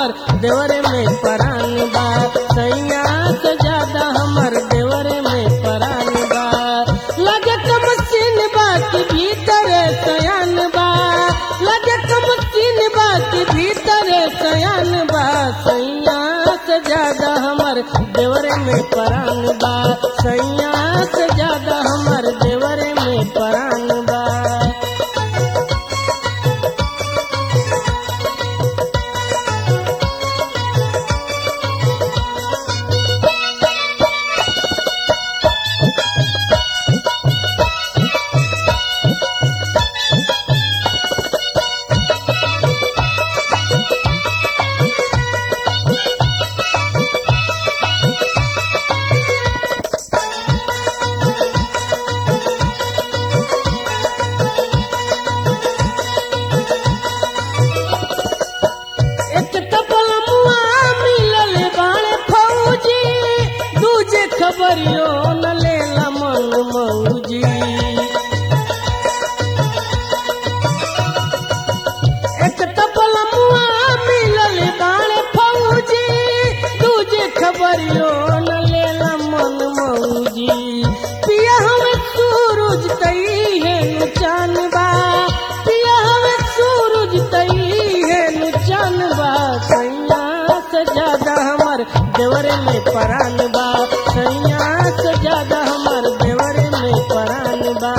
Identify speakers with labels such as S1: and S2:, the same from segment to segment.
S1: हमर देवरे में परान बा सैया से ज्यादा हमर देवरे में परान बा लगे कमसीन बा कि भीतर सयान बा लगे कमसीन बा कि भीतर सयान बा सैया से ज्यादा हमर देवरे में परान बा सैया से ज्यादा हमर देवरे में परान बा। खबरियो न लेला मन मौजी एक तपल मुआ मिलल बाण फौजी दूजे खबरियो न लेला मन मौजी पिया हमें सूरज तई है नुचान बा पिया हमें सूरज तई है नुचान बा सैया से ज्यादा हमर देवरे में परान बा सैया से ज्यादा हमर देवरे में परान बा।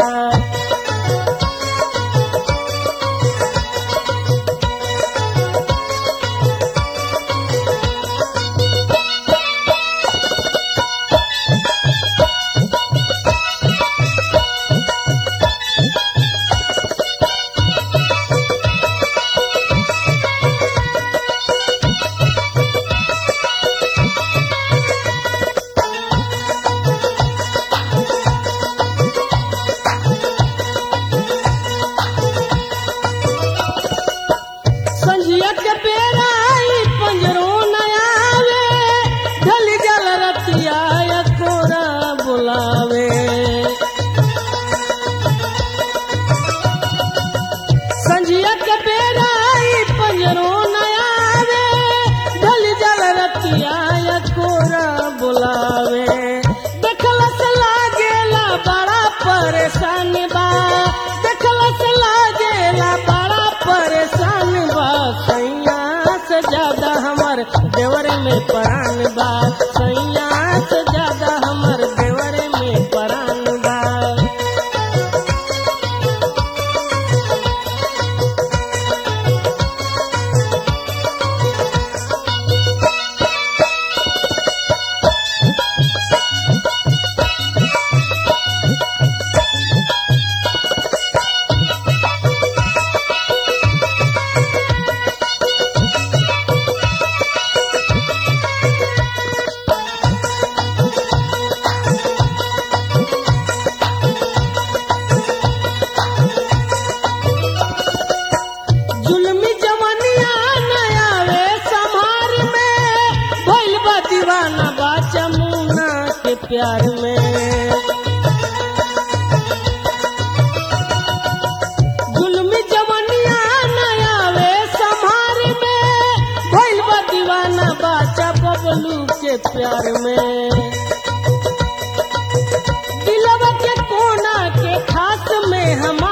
S1: संजिया के बेरा पंजरो नया वे ढल जल रतिया कोरा बुलावे देखला से लागेला बड़ा परेशान बा देखला से लागेला बड़ा परेशान बा सैया से ज्यादा हमर देवरे में परान बा सैया से ज्यादा हमर देवरे में परान बा। दीवाना बा जमुना के प्यार में जुल्मी जवनिया नया वे संभार में भइल बा दीवाना बाचा बबलू के प्यार में दिलवा के कोना के खास में हमार